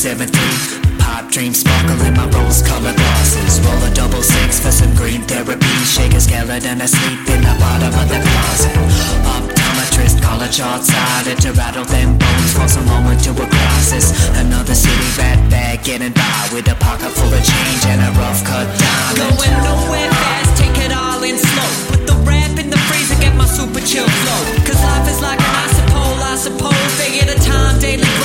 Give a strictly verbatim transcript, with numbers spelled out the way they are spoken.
seventeen. Pipe dream sparkle in my rose-colored glasses. Roll a double six for some green therapy. Shake a skeleton asleep in the bottom of the closet. Optometrist, collar charts outside to rattle them bones. Force a moment to a crisis. Another city rat bag getting by with a pocket full of change and a rough cut diamond. Going nowhere fast, take it all in slow. Put the rap in the freezer, get my super chill flow. Cause life is like an ice pole, I suppose. Day at a time, daily